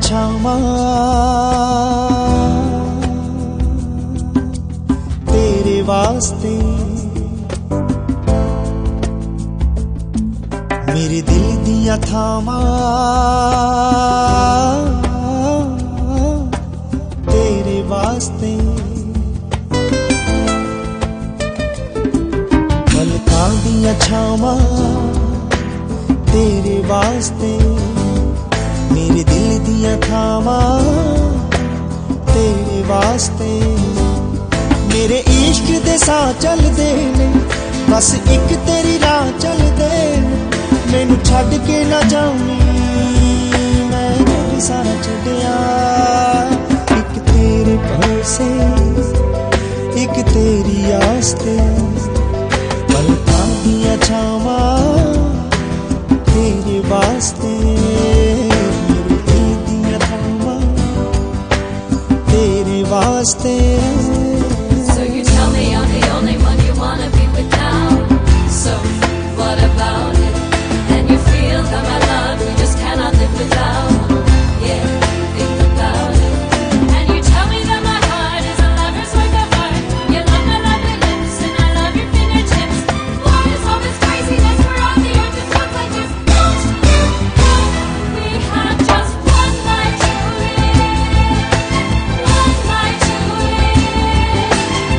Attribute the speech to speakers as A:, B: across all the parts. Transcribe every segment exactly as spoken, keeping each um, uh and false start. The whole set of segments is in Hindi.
A: छावां तेरे वास्ते, मेरे दिल दियां थावां तेरे वास्ते, पलकां दियां छावां तेरे वास्ते, मेरे दिल दियां थावां तेरे वास्ते। मेरे इश्क दे साह चलदे ने, बस एक तेरी राह चलदे, मैनू छड्ड के ना जाऊं मैं तेरे सारा छड्डिया। एक तेरे भरोसे एक तेरी आस्ते, पलकां दियां छावां तेरे वास्ते, मेरे दिल दियां थावां तेरे वास्ते।
B: So you tell me I'm the only one you wanna be without. So what about it? And you feel that my love we just cannot live without. Yeah, think about it. And you tell me that my heart is a lover's work of art. You love my lovely lips and I love your fingertips. Why is all this craziness? We're on the earth, it's not like this. Don't you know we have just one night to live? One night to live.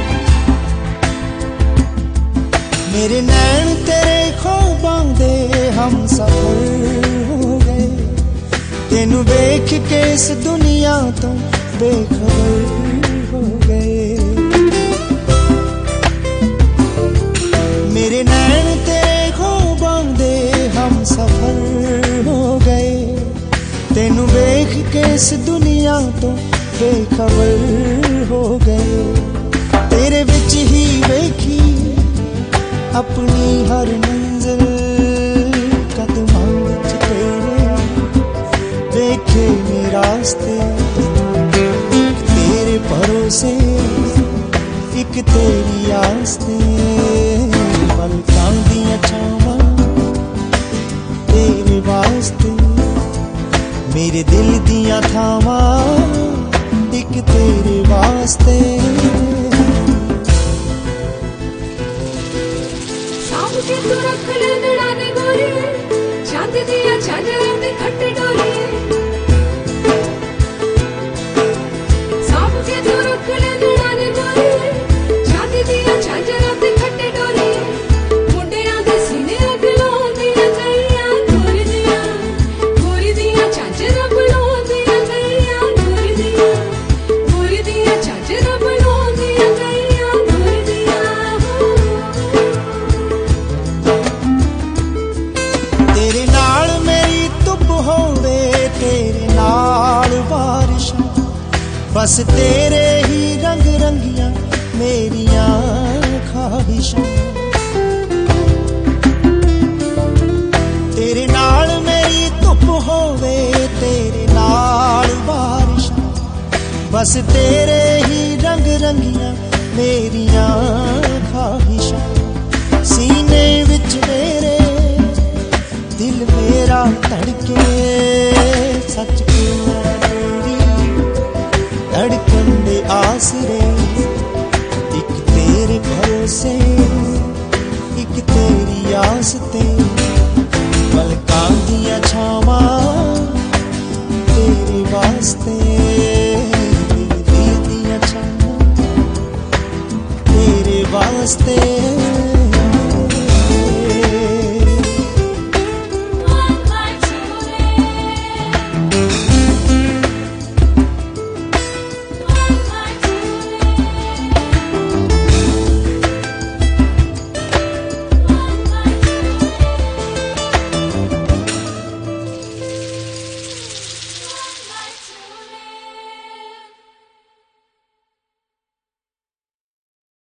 A: मेरे नैन तेरे ख्वाबां दे हम सफर हो गए, तेनू वेख के इस दुनिया तो बेखबर हो गए। मेरे नैन तेरे ख्वाबां दे हम सफर हो गए, तेनू वेख के इस दुनिया तो बेखबर हो गए। तेरे विच ही वेखी अपनी हर मंजिल, कदमां विच तेरे देखे ने रास्ते, एक तेरे भरोसे एक तेरी आस्ते, पलकां दियां छावां तेरे वास्ते, मेरे दिल दियां थावां एक तेरे वास्ते।
B: के तू रख ले नड़ाने गोरी, चांद दिया झांझरों दे खट्टे डोरी। सांप के तू रख ले नड़ाने गोरी, चांद दिया झांझरों दे खट्टे डोरी। मुंडियां दे सीने अगलांदियां गईयां गोरी दियां, गोरी दियां झांझरां बुलांदियां गईयां गोरी दियां, गोरी दियां झांझरां बुलांदियां गईयां गोरी दियां।
A: तेरे नाल मेरी धुप होवे, तेरे नाल बारिशां, बस तेरे ही रंग रंगियां मेरियां ख्वाहिशां। तेरे नाल मेरी धुप होवे, तेरे नाल बारिशां, बस तेरे ही रंग रंगियां मेरियां ख्वाहिशां। सीने विच मेरे दिल मेरा धड़के, सच के मैं तेरी धड़कन दे आसरे, एक तेरे भरोसे एक तेरी आस्ते।